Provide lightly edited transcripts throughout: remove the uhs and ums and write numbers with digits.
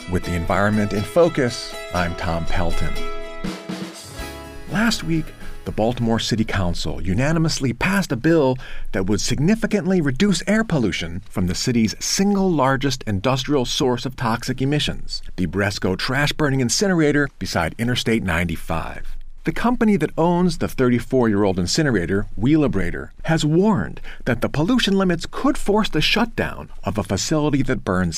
With the environment in focus, I'm Tom Pelton. Last week, the Baltimore City Council unanimously passed a bill that would significantly reduce air pollution from the city's single largest industrial source of toxic emissions, the Bresco trash burning incinerator beside Interstate 95. The company that owns the 34-year-old incinerator, Wheelabrator, has warned that the pollution limits could force the shutdown of a facility that burns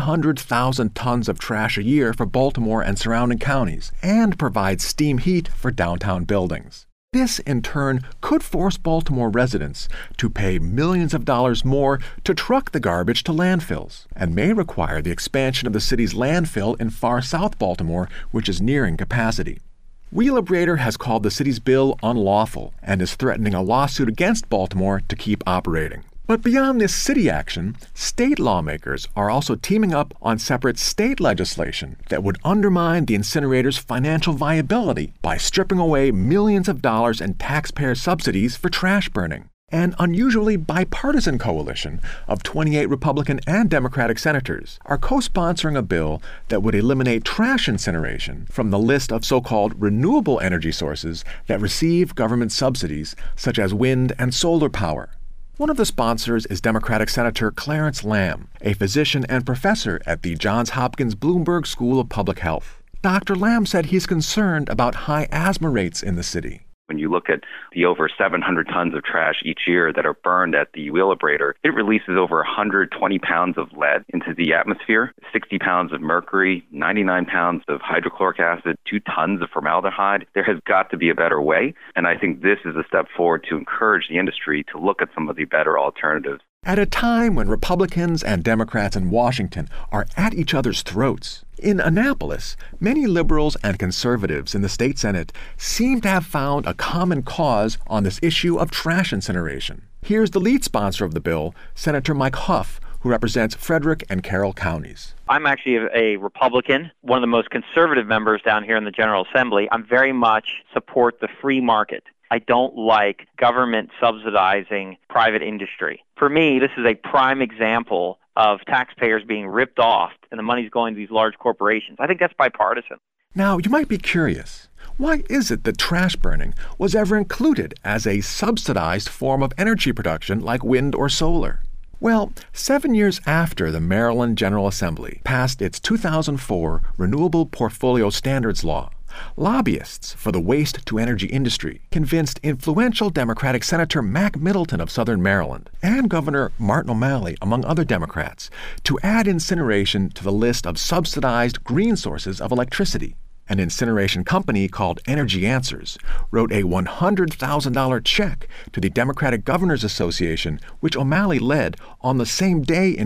700,000 tons of trash a year for Baltimore and surrounding counties and provides steam heat for downtown buildings. This, in turn, could force Baltimore residents to pay millions of dollars more to truck the garbage to landfills, and may require the expansion of the city's landfill in far South Baltimore, which is nearing capacity. Wheelabrator has called the city's bill unlawful and is threatening a lawsuit against Baltimore to keep operating. But beyond this city action, state lawmakers are also teaming up on separate state legislation that would undermine the incinerator's financial viability by stripping away millions of dollars in taxpayer subsidies for trash burning. An unusually bipartisan coalition of 28 Republican and Democratic senators are co-sponsoring a bill that would eliminate trash incineration from the list of so-called renewable energy sources that receive government subsidies, such as wind and solar power. One of the sponsors is Democratic Senator Clarence Lamb, a physician and professor at the Johns Hopkins Bloomberg School of Public Health. Dr. Lamb said he's concerned about high asthma rates in the city. When you look at the over 700 tons of trash each year that are burned at the Wheelabrator, it releases over 120 pounds of lead into the atmosphere, 60 pounds of mercury, 99 pounds of hydrochloric acid, 2 tons of formaldehyde. There has got to be a better way, and I think this is a step forward to encourage the industry to look at some of the better alternatives. At a time when Republicans and Democrats in Washington are at each other's throats, in Annapolis, many liberals and conservatives in the state Senate seem to have found a common cause on this issue of trash incineration. Here's the lead sponsor of the bill, Senator Mike Huff, who represents Frederick and Carroll counties. I'm actually a Republican, one of the most conservative members down here in the General Assembly. I very much support the free market. I don't like government subsidizing private industry. For me, this is a prime example of taxpayers being ripped off and the money's going to these large corporations. I think that's bipartisan. Now, you might be curious. Why is it that trash burning was ever included as a subsidized form of energy production like wind or solar? Well, 7 years after the Maryland General Assembly passed its 2004 Renewable Portfolio Standards Law, lobbyists for the waste-to-energy industry convinced influential Democratic Senator Mac Middleton of Southern Maryland and Governor Martin O'Malley, among other Democrats, to add incineration to the list of subsidized green sources of electricity. An incineration company called Energy Answers wrote a $100,000 check to the Democratic Governors Association, which O'Malley led, on the same day in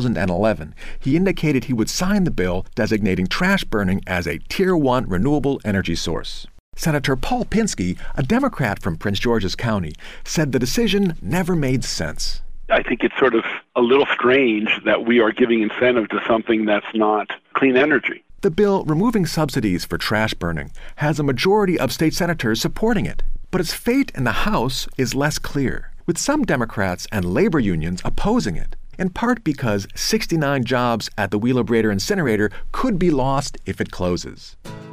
2011. He indicated he would sign the bill designating trash burning as a Tier 1 renewable energy source. Senator Paul Pinsky, a Democrat from Prince George's County, said the decision never made sense. I think it's sort of a little strange that we are giving incentive to something that's not clean energy. The bill removing subsidies for trash burning has a majority of state senators supporting it, but its fate in the House is less clear, with some Democrats and labor unions opposing it, in part because 69 jobs at the Wheelabrator incinerator could be lost if it closes.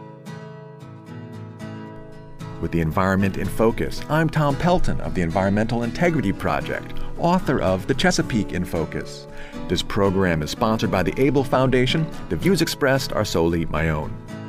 With the environment in focus, I'm Tom Pelton of the Environmental Integrity Project, author of The Chesapeake in Focus. This program is sponsored by the Able Foundation. The views expressed are solely my own.